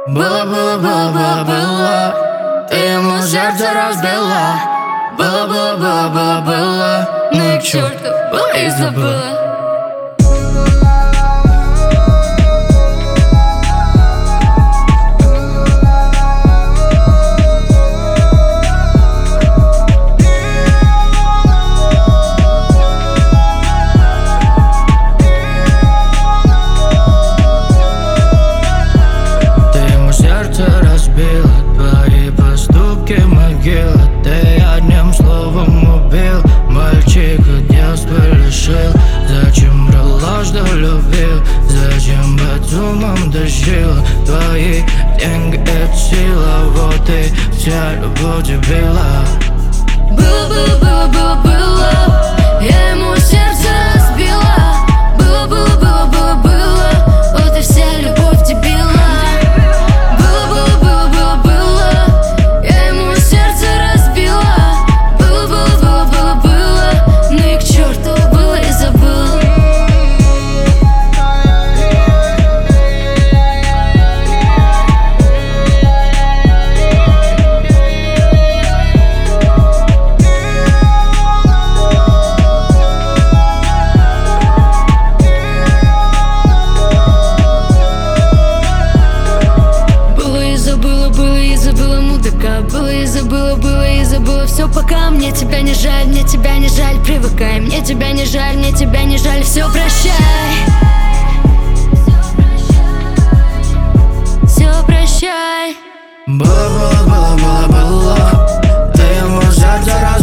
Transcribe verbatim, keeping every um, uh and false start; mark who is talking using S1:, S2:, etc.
S1: Было, было, было, было, было. Ты ему сердце разбила. Было, было, было, было, было. Ну и к черту, было и забыла.
S2: Твои поступки могила. Ты одним словом убил мальчика, детства лишил. Зачем брала, что любил? Зачем безумом дышила? Твои деньги — это сила. Вот и вся любовь дебила.
S1: Было, было, было, было, было. Я ему сердце разбила. Было, было, было, было, было. Вот и вся любовь дебила. Было и забыла, было и забыла все пока. Мне тебя не жаль, мне тебя не жаль, привыкай. Мне тебя не жаль, мне тебя не жаль, все прощай. Все прощай.
S2: Было, было, было, было, было. Ты ему сердце разбила.